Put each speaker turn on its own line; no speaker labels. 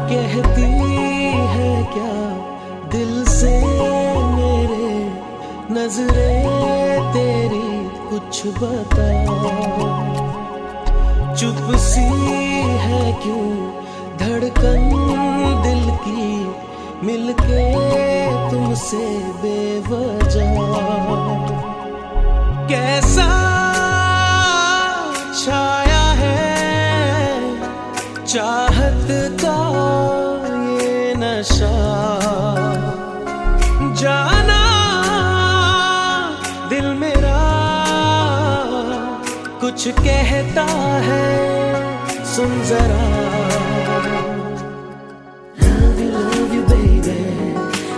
कहती है क्या दिल से मेरे, नजरें तेरी कुछ बता। चुप सी है क्यों धड़कन दिल की, मिलके तुमसे बेवजह। कैसा छाया है चाहत का ये नशा, जाना दिल मेरा कुछ कहता है, सुन जरा।